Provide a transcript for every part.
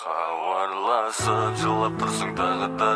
Хабарласып жылап тұрсың тағы да,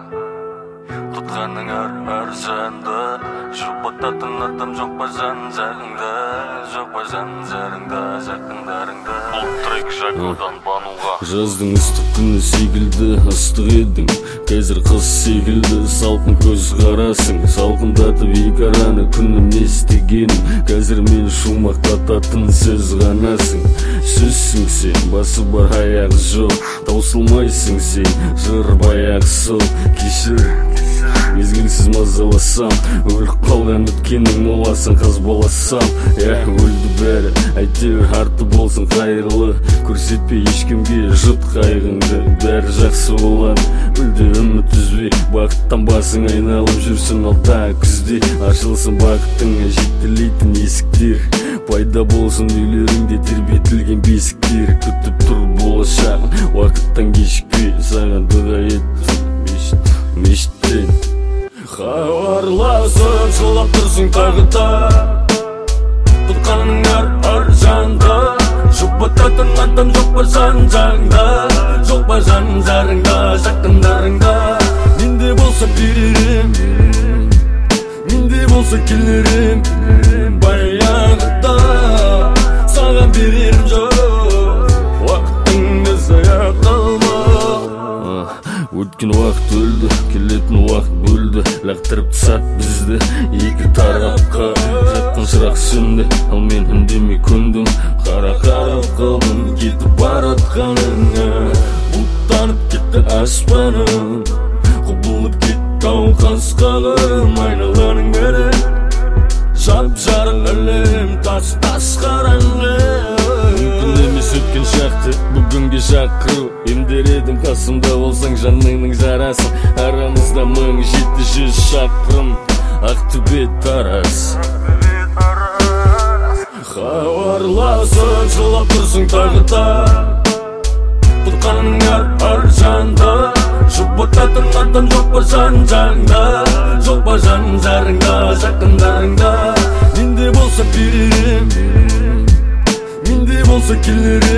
тұтқаның әр жанды. Жұбататын адам жоқ па жан жағыңда, жоқ па жан жарыңда, жақындарыңда. Бұл трек Жакудан Бануға. Жаздың ыстық күні секілді ыстық едің, қазір қыз секілді салқын көз қарасың. Салқындатып екі араны күнім не істегенім, қазір мен шумақтататын сөз ғанасың. Сөзсің сен, басы бар аяғы жоқ, таусылмайсың сен, жыр баяғы сол. Кешір, мезгілсіз мазаласам, өліп қалған өткенің моласын қазбаласам. Өлді бәрі, әйтеуір арты болсын қайырлы, көрсетпе ешкімге жұт қайғыңды, бәрі жақсы болады. Мүлде үміт үзбе, бақыттан басың айналып жүрсін алда күзде. Ашылсын бақыттыңа жетелейтін есіктер, пайда болсын үйлеріңде тербетілген бесіктер. Күтіп тұр болашағын, уақыттан кешікпе, саған дұға еттім мешіттен. Хабарласып жылап тұрсың тағы да, тұтқаның әр жанды. Жұбататын адам жоқ па жан жағыңда, жоқ па жан жарыңда, жақындарыңда. Менде болса берерім, менде болса келерім, баяғыда саған берерім жоқ, уақытыңды зая қылма. Өткен уақыт өлді, келетін уақыт бөлді, лақтырып тастап бізді екі тарапқа. Жатқан шырақ сөнді, ал мен үндемей көндім, қарап қалдым кетіп баратқаныңа. Бұлттанып кетті аспаным, құбылып кетті ау қас-қағым. Айналаның бәрі жап-жарық әлем, тас қараңғы. Мүмкін емес өткен шақты бүгінге шақыру, емдер едім қасымда болсаң жаныңның жарасын. Арамызда 1700 шақырым, Ақтөбе Тарас. Хабарласып жылап тұрсың тағы да, тұтқаның әр жанды. Жұбататын адам жоқ па жан жағыңда, жоқ па жан жарыңда, жақындарыңда. Менде болса берерім, менде болса келерім,